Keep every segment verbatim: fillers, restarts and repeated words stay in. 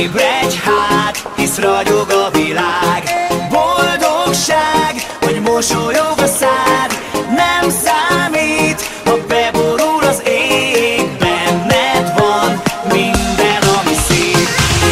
Ébredj hát, hisz ragyog a világ. Boldogság, hogy mosolyog a szád. Nem számít, ha beborul az ég. Benned van minden, ami szép.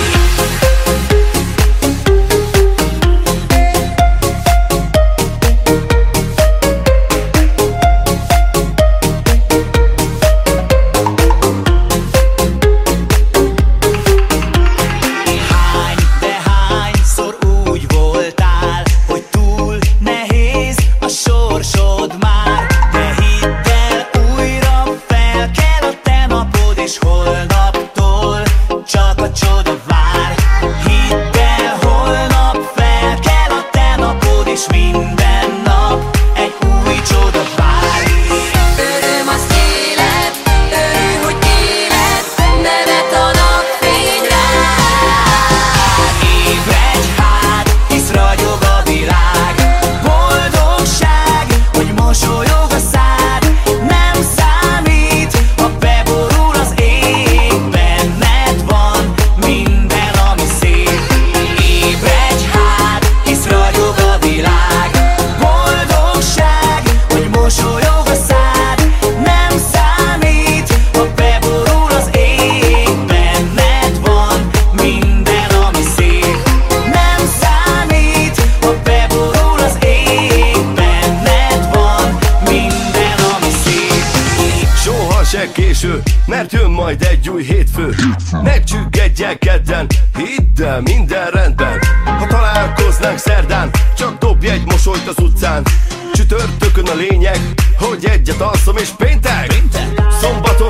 Késő, mert jön majd egy új hétfő. Ne csüggedjen kedden, hidd el, minden rendben. Ha találkoznánk szerdán, csak dobj egy mosolyt az utcán. Csütörtökön a lényeg, hogy egyet alszom, és péntek, szombaton